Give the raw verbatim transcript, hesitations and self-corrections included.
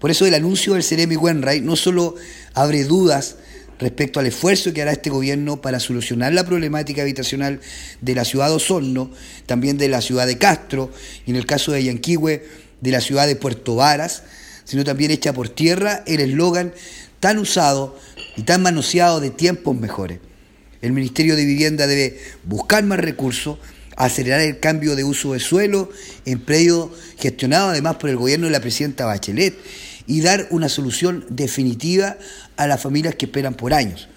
Por eso el anuncio del Ceremi Wainwright no solo abre dudas respecto al esfuerzo que hará este gobierno para solucionar la problemática habitacional de la ciudad de Osorno, también de la ciudad de Castro y en el caso de Yanquihue, de la ciudad de Puerto Varas, sino también echa por tierra el eslogan tan usado y tan manoseado de tiempos mejores. El Ministerio de Vivienda debe buscar más recursos, acelerar el cambio de uso de suelo en predios gestionados además por el gobierno de la presidenta Bachelet y dar una solución definitiva a las familias que esperan por años.